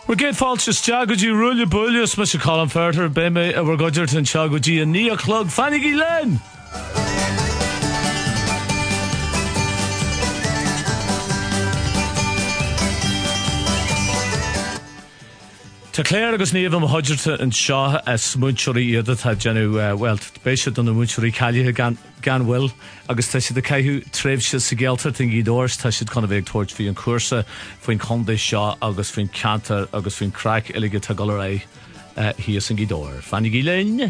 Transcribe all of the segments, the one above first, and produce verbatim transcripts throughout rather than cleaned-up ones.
We're get false Jagoji Rulia Bullius, Mister Colin Ferter, Beme, we're Godgerton Chagoji and Nia Clug, Fanny Gillen. Ta Claire agus níomh am Hodgerton and Shaw as Munchuri Edith had Janu well Bishop on the Munchuri Callie gan gan will agus tá the caiú tréimhse sa Gelter thing Gidors tá siad chuna bhéh toirt fi an cuasa faoin Conde Shaw agus faoin Cantor agus faoin Crack Illige Tagalaray hi is an Gidor. Fanny Gillen.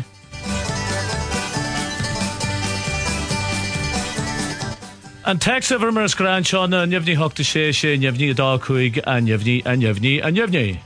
And text over Mers Grand Sean and Yevni Hokta She She and Yevni Dog Kuig and Yevni and Yevni and Yevni.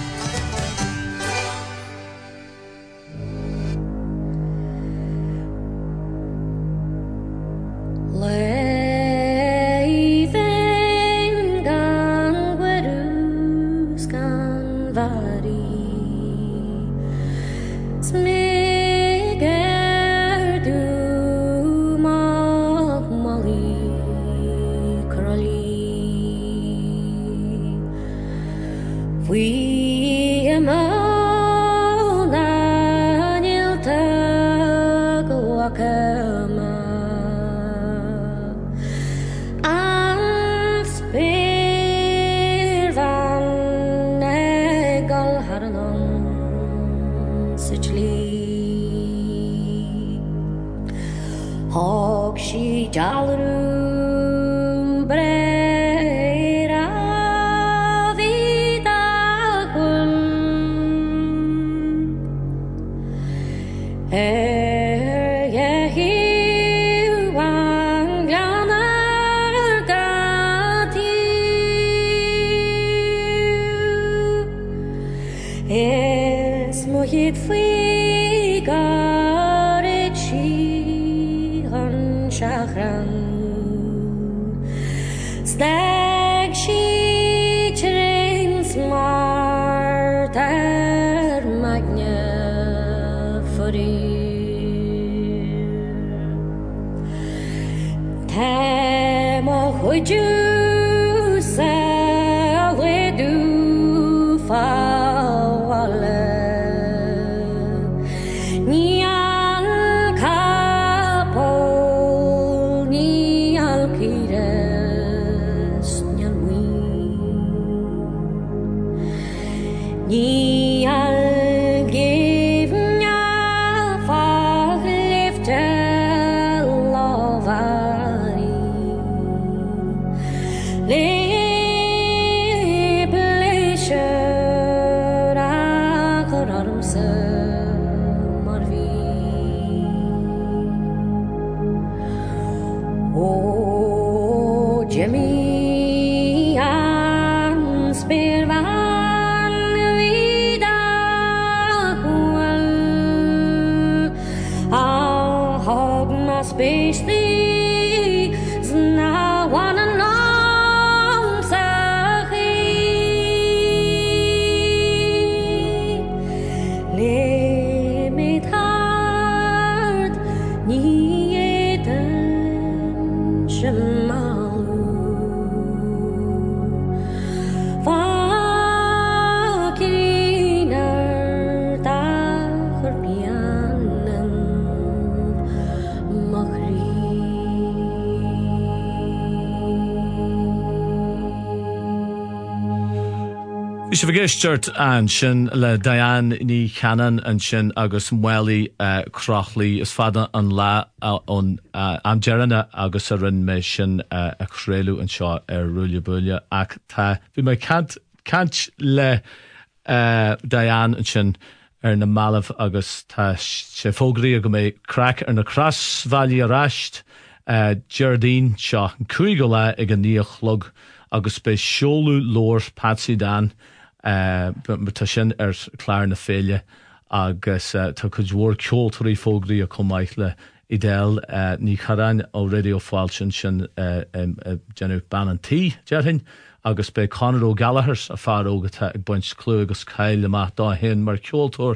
Shivagistert and Shin le Diane ni Canon and Shin Agus Mweli uh, Crochley is fada an la uh, on uh, am Jerana Agus Arin me Shin uh, a Crelu and Shaw er Rulia Bulia ac ta vi me can't can't le uh, Diane and Shin er na Malav Agus ta she fogri ag me crack er na Cross Valley Rasht uh, Jardine Shaw Kuigola ag a nia chlug Agus be Sholu Lord Patsy Dan Uh, but tá sin ar clár na féile agus uh, tá chud mhór ceoltóirí fógraí a chumáith le idéal uh, ní charain ó radio fáil sin sin uh, um, uh, genú banantí dearthain agus be Conor O'Gallagher a fear ógatá ag buint clú agus cail amach dá hen mar ceoltóir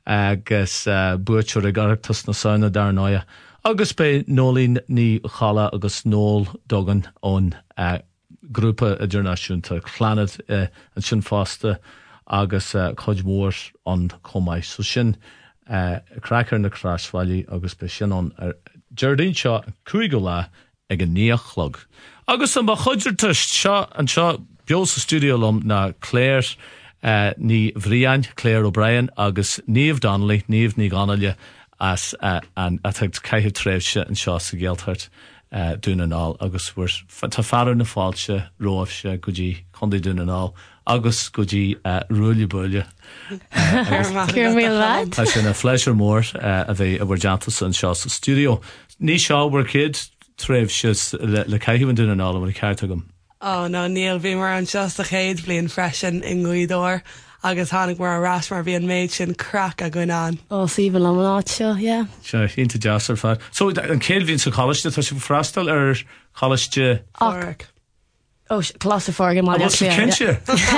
agus uh, buirtear ag arachtas na saona dar náia agus be nólín ní chala agus nól dogan ón uh, grúpa idirnáisiúnta chlanad uh, an sin fásta agus uh, chuid mór an chomáid. So sin uh, crackar na crashfáilí agus be sin an uh, Jardín seo cúig go lá ag an níochlog. Agus an ba chuidir tuist seo an seo beol sa studio lom na Claire uh, ní Bhríain, Claire O'Brien agus Niamh Donnelly, Niamh ní Gánaile as uh, an atag caiithh tréimhse an seo sa Gaeltacht uh, dún an all agus bhuair tá fear na fáilte róibhse go dtí chundaí dún an all agus go dtí uh, rúile buile. Cúir mí leid. Tá sin a fleisir mór uh, a bheith a bhar deantas an seo sa studio. Ní seo bhar cid tréimhse le, le caiithh dún an all a bhar ceart agam. Oh no, Neil, bhí mar an seasta chéad blion freisin in Gcuidóir agus tháinig mar a ras mar bhí an méid sin crack a gcuin an. Ó, síbal am an áit seo, yeah. Seo, ínta deasar fad. So, an céad bhín sa choiste, tá si freistal ar choiste... Fórach. Ó, chlasa fórga má What's the kinse?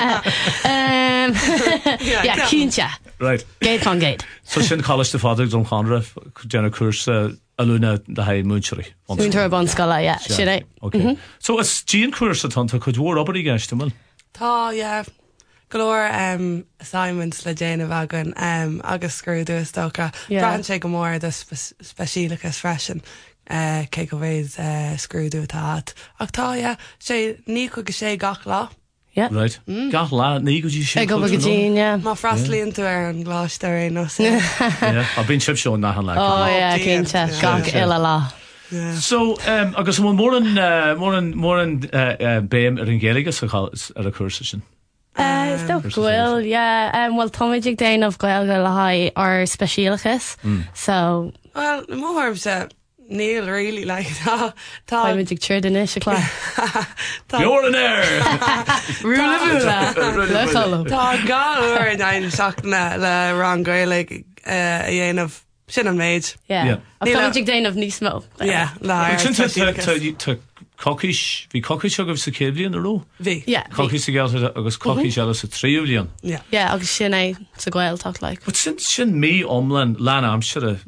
Ja, cínte. Right. Gate fan gate. So sin choiste fádag don Conra, déanna cúrs a lúna de haid múnteirí. Múntar bon scala, yeah, sinné. Okay. So, is Jean cúrs a tanta chud mhór obair i gceiste man? Tá, yeah. Glór um, assignments le déanamh agan um, agus scrúdú stocha. Yeah. Bran sé go mór de speisialachas freisin uh, cé go bhéid uh, scrúdú tá. Ach tá, yeah, sé ní chu go sé gach lá. Yeah. Right. Mm. Gach lá, ní go dtí sin. Ag go go Jean, yeah. Má fraslíonn tú ar an gláiste é nó sé. Yeah. A bín sib seo nach an le. Oh, yeah, dear. cínte. Yeah. Gach Yeah. ila lá. Yeah. So, um, agus mó mór an uh, mór an mór an uh, uh, béim ar an géalagus ar a cúrsa sin. Uh, Sto gwil, yeah. Um, well, Tomagic Dane of Gaelga Lahai are specialachus. Mm. So, Well, mór se Neil really like tá tá Tomagic Churdanish a class. You're in there! Rula Rula. Look all Tá gáir in ein seachna le rang Gaelig a dhéanamh sin an méid. Yeah. A Níl- Tomagic Dane of Nismo. Yeah, lá Sin tá cocis, bhí cocis agah sa céad bliain a ró. Bhí. Yeah. Cocis sa Gaeltacht agus cocis eile sa tríú bliain. Yeah. Yeah, agus sin é sa Gael talk like. But sin sin mí omlan lán amsere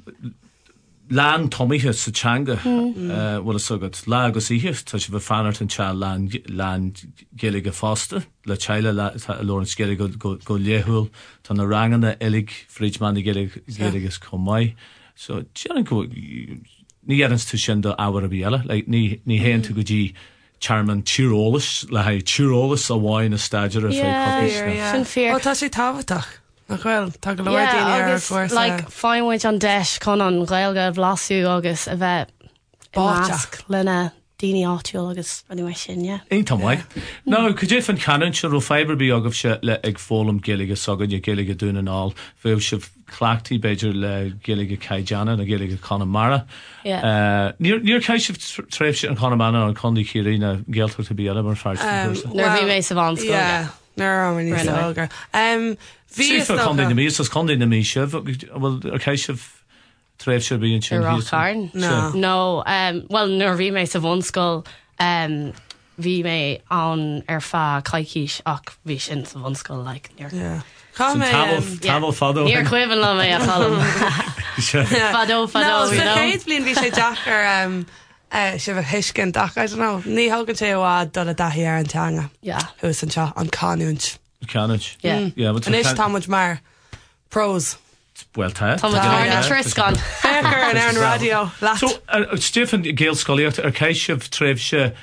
lán tomithe sa teanga bhfuil sugad lá agus ihe tá si bh fanart an te lán lán géige fásta le teile Lawrence géige go go go léthúil tá na rangana elig Friedman géigegus commáid. So tean go ní erans tú sin do áhar a bhéile, like ní ní héan tú go dtí Charman tírólas le ha tírólas a bháin a staidir a Yeah, fé yeah. Sin fear. Ó tá sé táhaach. Nach bhfuil tá go leir Yeah, daine ar agus, fuair like, fine wage on desh con on Gaelga Vlasú agus a bheith Báteach. mask lena dini áitiúil agus anyway sin, yeah. Ein tam mai. No, could you fan canon se ro fiber be agaf se le ag fólum géige sagan je géige dún an all. Fe se clachty beidir le géige Kaijana na géige Connemara. Yeah. Uh, near near Kaisha treif an Connemara an Condi Kirina Gelter to be a mar far. Nar bhí mé sa bhain scoil. Yeah, nar am ní Right away. sulgar. Um, See Bhí for Condi na mi, so Condi na mi se well a Kaisha treif se be in chin. Rock Carn? No. No, um, well, nor bhí mé sa bhain scoil, um, bhí mé an ar fa caiiciis ach bhí sin sa bhain scoil, like, near. Yeah. Some Come table um, table fado. Níor cuivan le mé a chalam. Fado, fado, No, you sa know. chéad blion bhí sé Jackar um, uh, si bh hiiscin ach, I don't know, ní hagann sé bhád dul a dathí ar an teanga. Yeah, Hús an seo, an canúnt. Canage. yeah. Yeah, but An is támuid mar pros. well tight. Tá muid mar na triscan. Féchar an ar an radio. Leat. So, uh, Stephen Gael Sculliot, ar Kaishav Trevshe,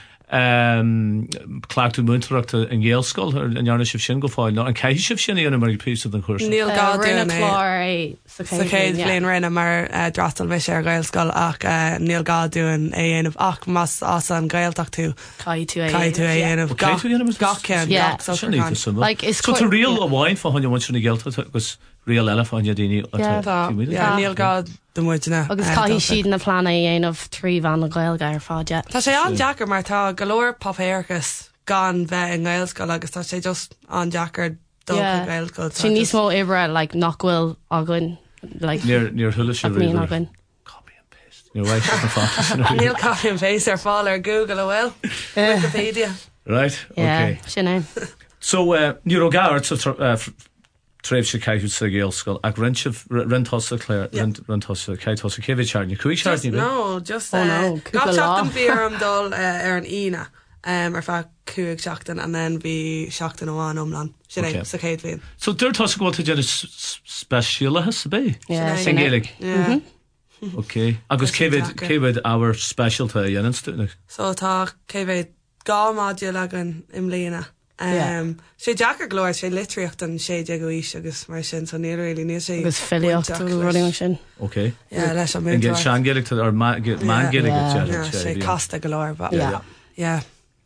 um, Clarkton Munterachta in Yale Skull, and Yarnishiv Shin go fáil, no, and Kaishav Shin in a Mary piece of the course. Níl gá Rinne dúna chlár é sa sa chéad blion rinne mar uh, drastal mis ar gael scoil ach uh, níl gá dúin é dhéanamh ach mas as an gaeltach tú. Cai tú é. Cai tú é dhéanamh Cai tú é dhéanamh? gach cean. Yeah. gach social Shin can. is some. Like, it's So, quite- to real yeah. a wine for Hanya once in the Gelta, was real elephant Hanya Dini. Yeah. Tá, yeah, níl gá do muidena. Agus cai siad na plana dhéanamh trí bhan na Gaelga ar fád, yeah. Tá sé an Jackar mar tá galore popéirchas gan bheith in gael scoil agus tá sé just an Jackar dul Yeah. gael scoil. Sin níos mó ibre, like, nachhfuil agan, like, Near, near Hullish, ach míon agan. copy and paste. You're right, the font. Níl copy and paste ar fáil ar Google a bhfuil. Wikipedia. Right, Yeah, okay. sin é. So, uh, Neuro Goward, so, uh, Trefse Kaihut sa Gael Skull, ag Rentshiv, Rentosa Claire, Rentosa, Kaitosa Kevich, Arnie, Kuich Just, Arnie, no, just Oh, uh, no, gach cúpla lá. an bíar am dul uh, ar an ina um, ar fa cuaig seachtain and then bhí seachtain amháin omlan. Sin é, sa céad bhíon. So dúir tá go bhfuil déanana speisialathe sa bé? Yeah, Sin Sin sin é. Gaelic? Yeah. Ok. Agus céhid céhid our specialta dhéanaan stúnach? So tá céhhéid gá mádiúil agan im líana. Yeah. Um, sé Jackar glóir sé litríocht an sé de goís agus mar sin san níor réí níos sé. Agus filiocht running sin. Ok. Yeah, leis an An gil múteáir. sean Gaelic ar man Gaelic Yeah. Yeah, sé casta glóir, but Yeah. yeah.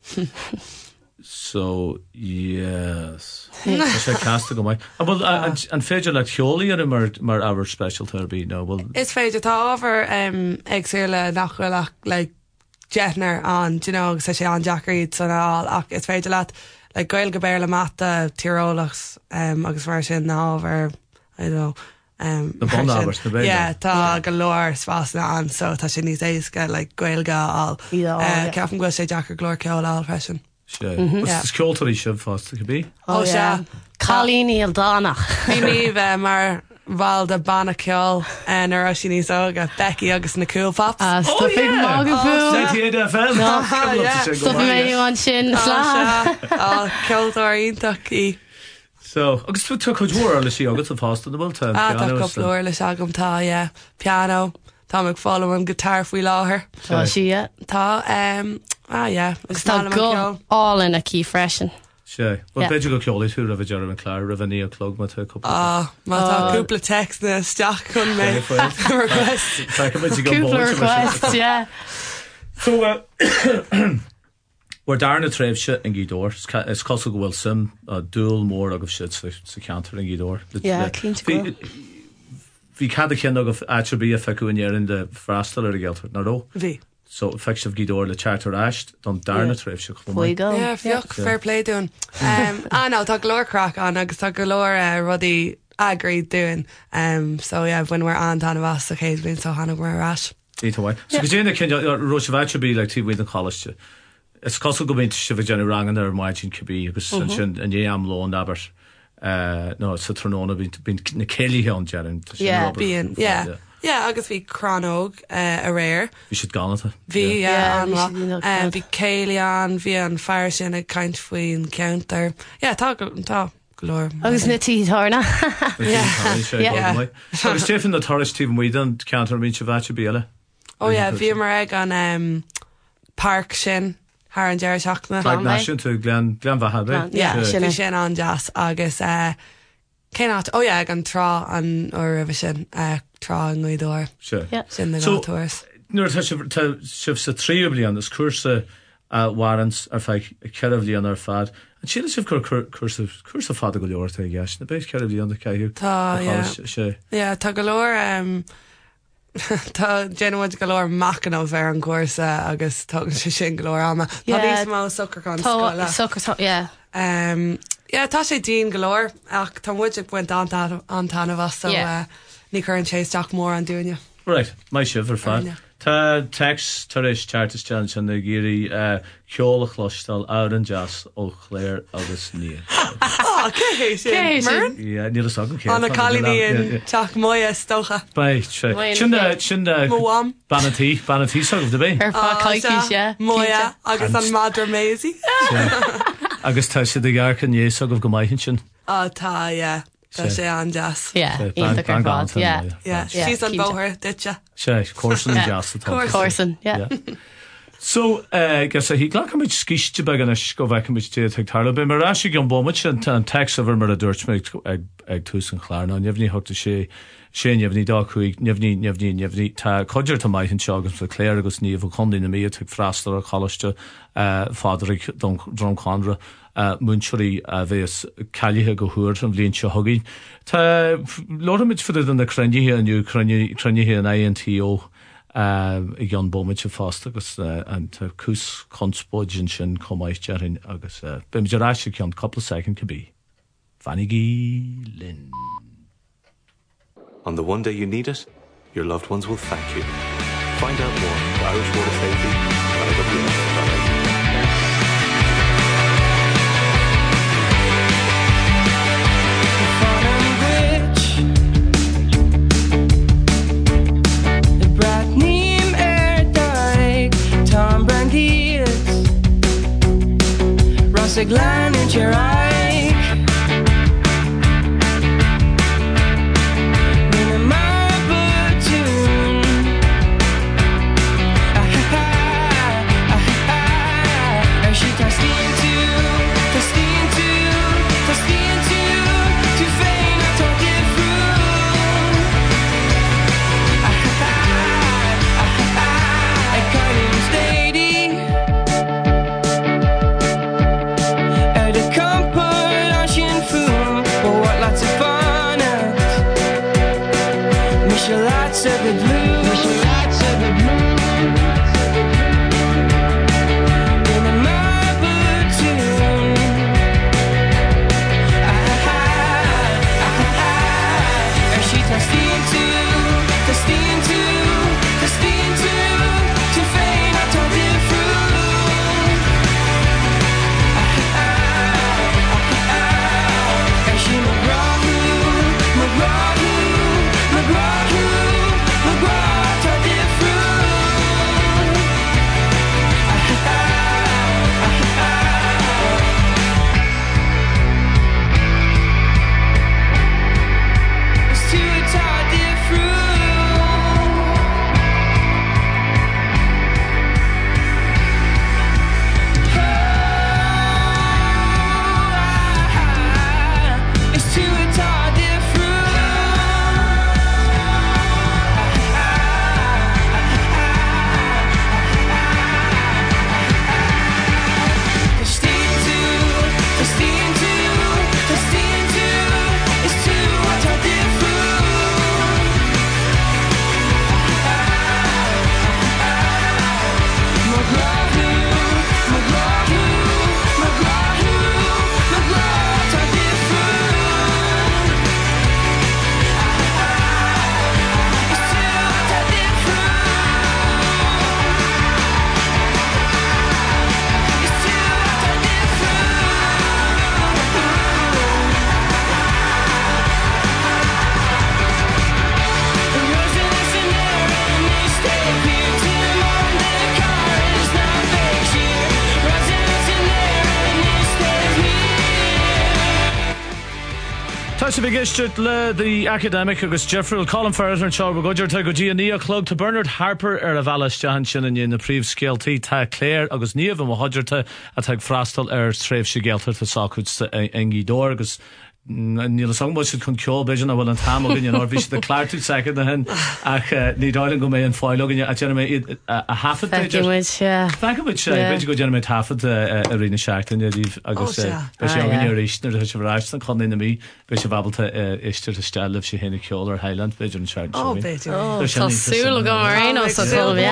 So, yes. sé casta go mai. Well, an féidir le cheolaí ar mar mar our specialta ar bí, no, well... Is féidir tá ábhar um, agsúla nachhfuil like jetnar an, you know, agus sé an Jackar iad san all, ach is féidir leat like goil go béir le mata tíreolachs um, agus mar sin ná ábhar, I don't know, um, The bun mar sin- ábhars, na béide. Yeah, tá go leir spásna an, so tá sin níos éisce like goil ga all. Yeah, Uh, yeah. Ceafn go sé Jackar glóir ceol all freisin. sé. Yeah. Is ceoltarí sib fásta go bí? Oh, yeah. Cálíní al dánach. Bhí níomh mar bhil de banna ceol an ar sin níos óga Becky agus na cool pops. Ah, stuffing mága bú. ninety-eight F M. yeah. Stuffing mé an sin slá. Ceoltar ítach í. So, agus tú tu chuidhór le sí agus a fásta na bhilta. Ah, tá coplóir leis agam tá, yeah. Piano. Tá meg follow an guitar faoi láthair. Tá si, yeah. Tá, um, ah, yeah. Agus tá go all in a key freshen. sé. Well, Yeah. beidir go ceolaí tú ra bh dear an clár ra bh ní a clog má tú cúpla. Ah, má tá cúpla text na steach chun mé. Request. Cúpla requests, yeah. So, uh, we're darna tréimhse in gídór. Is cos go bhfuil sim a dúil mór agus siad sa cantar in gídór. Yeah, cínte go. Bhí cad a chin agah atrebí a feicú in éar in de freistal ar a ggéaltar, na ró? Bhí. So, feicse gídór le chartar aist, don darna tréimhse chumá. Fuoi go. Yeah, fioch, fair play doing. Um, ah, no, tá glór crack an agus tá glór uh, rudí agreed doing. Um, so, yeah, when we're on tan vas, so chéad bhín so hanna we're rash. Ítá so go déanana cin roise bhaittrebí le tí bhíad an choiste. Is cos go bíint si bh déanna rangan ar maid sin cibí agus sin sin an dhé am lón aber nó sa tróna bín na céilíthe an dearan. Yeah, Bíon, yeah. Yeah, agus bhí chronog uh, a réir. Bhí siad ganata. Bhí Yeah, an bhí lá. siad ina Uh, count. Bhí céilián, bhí an fire sin a caint faoin counter. Yeah, tá go- tá glór. Agus na tí tárna. Yeah. Agus téfinn na thoris Stephen Whedon cantar mín se bhaite bíile. Oh, yeah, bhí mar ag an um, park sin, haar an deir seachna. Flag Glan Nation to Glen Glen Vaha. Glen, yeah, Yeah, sin bhí é. sin an jazz agus uh, céát, oh yeah, ag an trá an ó bhí sin uh, trá an ngúdóir Sure. Yeah. sin na So- gátoirs. Nuair tá sibh sa trí blion is cuasa warrants ar feich ceirh blion ar fad. An sin sibh cuasa fad go leorta i gceis na béis ceirh blion na caiú. Tá, yeah. sé. Yeah, tá golóir um, tá géanamhaid golóir machan ó bhar an cuasa agus tá sé sin golóir ama. Tá Yeah. níos má sucr gan Tá scoile. sucr tá, yeah. Um, yeah, tá sé dín golóir ach tá muid buint antána bh so Yeah. uh, ní chu an séisteach mór an dúine. Right, mai sibh ar fad. Aine. Tá text tar éis chartas tean sin na géirí ceola chlostal áir an jazz ó chléir agus ní. Oh, cé sin. Cé sin. Ní a sagm cé. Anna cálíní in teach muo stocha. Bai, sé. Wain Sin cé. sin Moam. banatí, banatí sagm de bé. Ar fá caiiciis, yeah. Moya agus an Madra Maisie. Agus tá si de gar can níos agah go maithhin sin. Ah, tá, yeah. Tá Sé. sé an jazz. Yeah, Sé, ítach bang- ar bang fád, gan yeah. tan, Yeah, Yeah, she's an cínte. bóthir, ditcha. sé, córsan Yeah. jazz atá. Córsan. Corson, yeah. So, uh, gus a hí ghlachamid scíiste began a go bhechamid tí teagtarla, be mar ráisi gan bomid an an text a bhar mar a dúirtmeid ag ag tús an chlána, neamhní thugta sé sé neamhní dá chuig, neamhní neamhní neamhní tá codir tá maithn se agus le cléir agus níomh condí na míad tuag freistal a chalaiste fádaigh drom chánra múnseí a bheits cailithe go thuair an bblionn se thugaí. Tá loramid fuidir an na crunithe aniu crunithe an A N T O i gan bomid se fásta agus an cús conspóidin sin comáis dearin agus bim de ráise cean coppla second could be Fanigi Lynn. On the one day you need it, your loved ones will thank you. Find out more at Irish Water Safety at I W S dot I E. Brat ním er daig Tom Brandies Just a glán in your eye. When a marble tune. Ah ha ha, ah ha ha. Er she thirsty into, thirsty into, thirsty into, to feign a talking through. Ah ha ha, ah ha ha. A Carlin's lady. Lots of fun at Michel, lots of the blue, Michel, lots of the blue. In a marble tune. Ah ha ah ha. Er she thirsty into, thirsty into, thirsty into, to feign a talking through. Ah ha ah ha. Er she McGraw. Tá sé bhígeiste le the academic agus Jeffrey Colin Ferris and Charles Goodger tá go dtí a ní a clog to Bernard Harper ar a bheileisteán sin in na príomhscéaltaí tá Claire agus níomh mo hoidirta a tá freastal ar tréimh sé géaltar tá sácuid engí dó agus níl sangbo si chun ceol beidir a bhfuil an tam gin or bhí si de cláirtú second na hen ach ní dáilin go mé an fáil gin a déanam mé a hafad beidir Feicimid sé beidir go déanam mé hafad a riine seachtain díh agus be sé gin réisnar a se bhráist an chunaí na mí be sé bhabalta istir a stelh sé héna ceol ar Highland beidir an seart Tásúla go marréó sa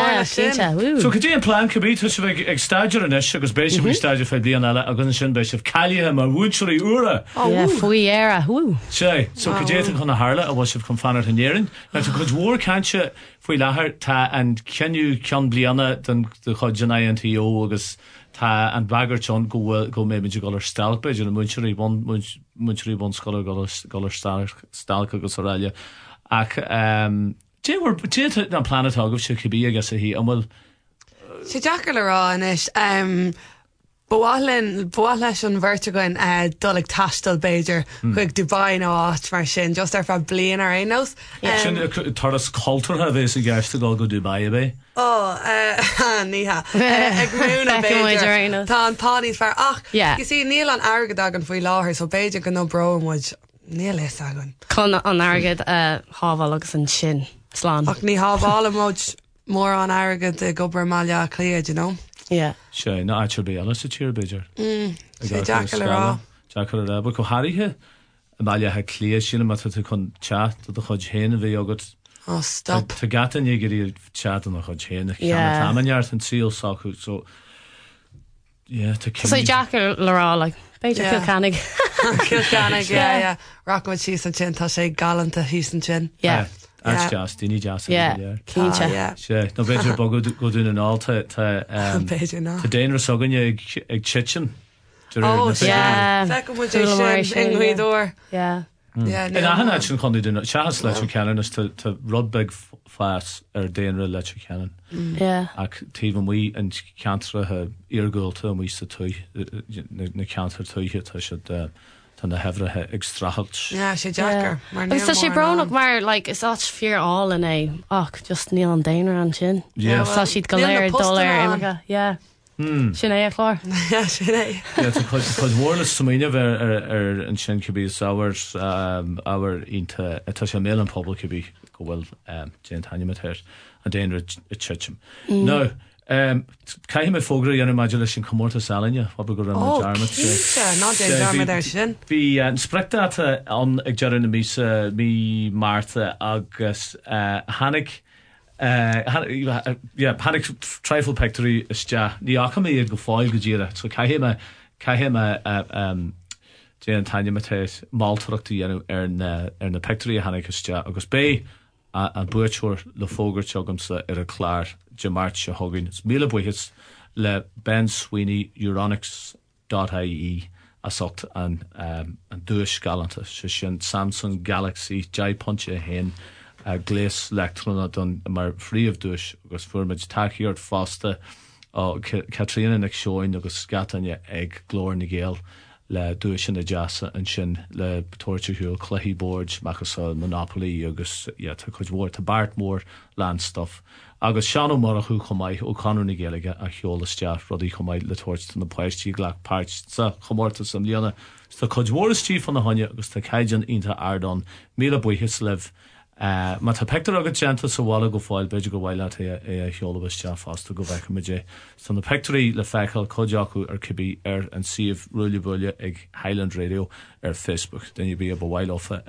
So go dtí an plán cabbí tu se bh ag staidir an is agus béisi bhí staidir fe blion eile a gun sin béis sih caiile mar bhúdseí ura faoi éire thuú. sé so go déan chun na hála a bhil sibh chun fanar hanéirin na tu chud mhór canse faoi lethir tá an ceanú cean bliana den de chuidna an T O agus tá an bagart go go mé go goir stelbeid an muirí bon muirí bon scoir goir stalcha agus oráile ach déhar dé an planetá goh se chibí agus a hí an bhfuil sé deacair le rá inis Bháilinn bhá leis an bhirrteáin dul ag taistal Beiidir chuig Dubai nó áit mar sin just ar fa blian ar aos. Sin tarras cultúrtha bhés a gceiste gáil go Dubai a bé? Ó níthe ag múna Beiidir Tá an táí fear ach gus sí níl an airgad agan faoi láthir so Beiidir go nó bromuid níl is agan. Chun an airgad hábháil agus an sin slán. Ach ní hábhála mód mór an airgad i gobar maiile cléad, you know? Yeah. sé na áitir bé eile sa tíir Beiidir. Mm, sé deacair le rá. Deacair le rá, go háirithe a bailile he clé sin mat tu chun chat a chud héna bhí agad. Oh, stop. Tá gatan ní gurí chat an chud héna. Yeah. Támanart an síl sacu, so yeah, tá So deacair le rá, like, Beiidir Kilcannig. Kilcannig, yeah, yeah. Rockwood sí san sin, tá sé galanta hí san sin. Yeah. As jazz, dini jazz. Yeah, cínte. Sé, no beidir bo go dún an áta tá Beidir ná. Tá déanra soganne ag chitin. Oh, yeah. Feicim muid é sin in Huidor. Yeah. Yeah, In no, ahan no. uit sin chun dún seachas leis cean is tá rudbeg fás ar déanra leis cean Yeah. ach tí mí an ceantrathe argóilta mí sa tú na ceantar túthe tá si tá na hefrathe ag strachelt. Yeah, sé Jacker. Mar Agus tá sé níl mór bránach an. mar like is áit fear all in é ach just níl an déanaar an sin. Yeah. Tá siad go Níl na léir postan dul ar an. imimecha. Yeah. Sin é a chlár. Yeah, sin é. chud mórlas samíine bheit ar an sin cibí áhar áhar ínta tá sé mé an pobl cibí go bhfuil dé tainimetéir an déanaar i tiitim. No, caiim mé fógra dhéanana maidir leis sin commórta salaine fa go ran Oh, dearmat. cínte, ná dé dearmad ar sin. Bhí an sprectáta an ag dearan na mísa mí Marta agus hanig hanig trifle pectorí iste ní acha mé go fáil go ddíire, so caiime caiime dé an taine matéis máiltarachta dhéanú ar na pectorí a hanig iste agus bé an buirteúir le fógurt tegamsa ar a chláir de mát se thugann. Is míle buchas le Ben Sweeney Euronics dot I E a socht an um, an dúis galanta se sin Samsung Galaxy J punch a hen a glés lectrona don mar fríomh dúis agus fuormid takeíart fásta ó Catriona ag seoin agus scatainne ag glór na géal le dúis sin na jazza an sin le tortuúil chluhí board machchas Monopoly agus yeah, tá chuid mór tá bart mór landstuff. Agus seanú mar a chu chomáid ó canú na géalaige a cheolalasteach rudí chomáid le tuairt na páistí ghlach páirt sa chomórta sam líana. Tá chuid mhórastí fan na haine agus tá caiidean ionta ardán míle buchas leh má tá pectar agad genta sa bhála go fáil beidir go bhhaile é a cheolalasteach fásta go bheith midé. Tá na pectarí le feiceáil codeachú ar cibí ar an siomh ruúla buile ag Highland Radio ar Facebook. Denne bí a bhhail ofa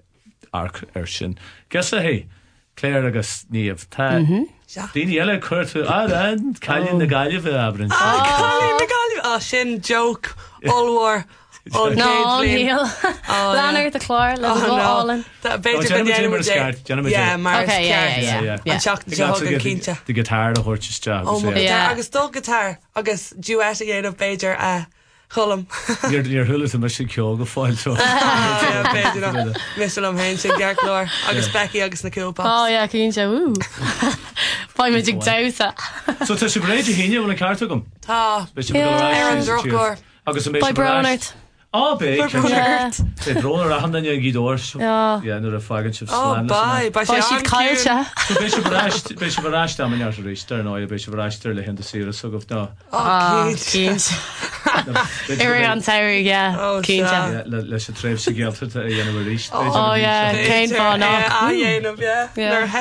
arc ar sin. Ges a hé, Claire agus níomh tá daoine eile chuirtú an cailín na gaiile bheith abrin. Cálín na gáilí. Ah, sin joke. Allwar. Oh, No, níl. Leanir a chlár le bháin. Beidir go déanamh Yeah, mar Okay, yeah, yeah, yeah. An seach de hogan cínte. The guitar a thuirtiste Oh, my Yeah. God. Agus dul guitar agus duet a dhéanamh Beidir a cholam. Níor thulas a me sin ceol go fáil tú. Beidir mis am hen sin gearchlór agus Becky agus na cúpa. Oh, yeah, cínte, wú. Fáimid ag dausa. So tá si bréidir híine bhna carta gom? Tá. Yeah. Aaron Druckor. Agus By Brownart. Á bé Yeah. é dronar a hanna a gídóir Yeah. nuair a fágan si Oh, bye. Ba Fá siad caiilte. Bé se bhráist am ar rééis tar ná bé se bhráistir le hen sí a sugah ná. Ah, Oh, cínte. Iri an tair, yeah, Oh, cínte. sure. leis a tréimh sa gealta a dhéanamh ríist. Oh, yeah, céin fá ná. A dhéanamh, yeah. Yeah. Nar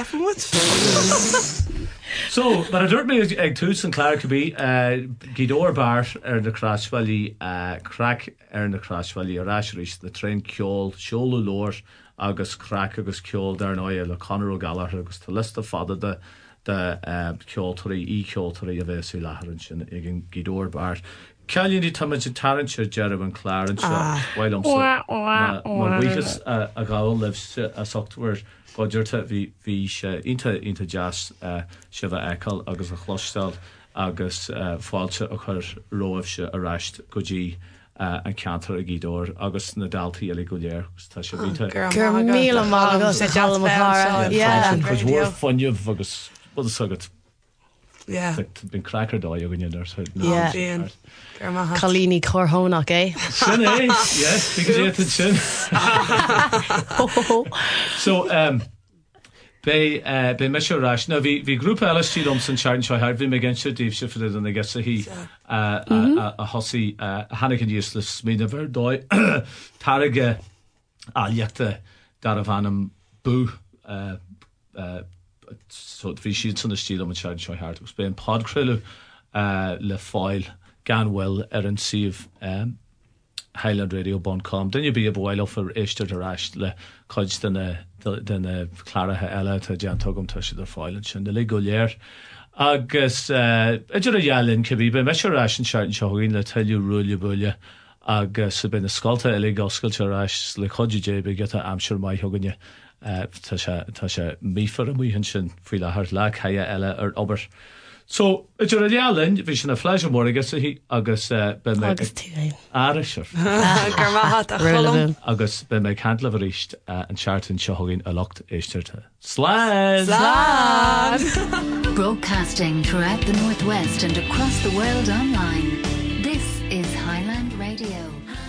hefnmut. So, mar a dúirt mé ag tús an chláir cibí gídóir bar ar na crashfuilí crack ar na crashfuilí a ráisiéis le tren ceol, seola lór agus crack agus ceol dar náid le Conor O'Gallagher agus tá lista fada de de ceoltarí í ceoltarí a bheith sú leharann sin ag an gídóir bar. Cailíonn í táid tarantir Jerry an chláir se bhil am mar bhuichas a gáil leh a software Bodjurta hí hí sé inta inta jazz se bheith eáil agus a chlostal agus fáilte a chur roimh se a reist go dtí an cantar a gídóir agus na daltaí eile go léir tá sé bhíte Gur míle mágus a jazz Mahara. Yeah. chus bhór fanniuh agus bud sagad Yeah. bin crackar dá a gnéidir Yeah. Bíon. Gur maith. Chalíní chorthónach, eh? sin é yes because éan sin. So um Bei uh, bei me ras na vi vi grúpa eile stílom san Charn Shire vi me gen se díf se frid an gas a hí a hosi hannig useless mí a ver dói tarige aljete dar a vanam bu so vi si san stílom an Charn Shire gus be an podcrillu le fáil ganwell ar an sif um, Highland Radio dot com. Then you be a bhil for éiste de ráist le chuid den chláirithe eile tá dean tugam tá si ar fáilann sin de le go léir. Agus idir a dhealinn cibí be me ráis an seart an seoín le taú ruúla buile agus ben na scoilta eile goscailte ráis le chodidé be get a amsir mai thuganne tá sé mífar a muhann sin faoi lethir le chaide eile ar obair. So, it's a radialin, bhí sin na fleisio mór agus hí agus uh, be me Agus tú é. árisir. Gur maithe a cholam. Relevant. agus be me candla bhríist uh, an seaartan seo hagin a locht éistete. Slán! Broadcasting throughout the Northwest and across the world online. This is Highland Radio.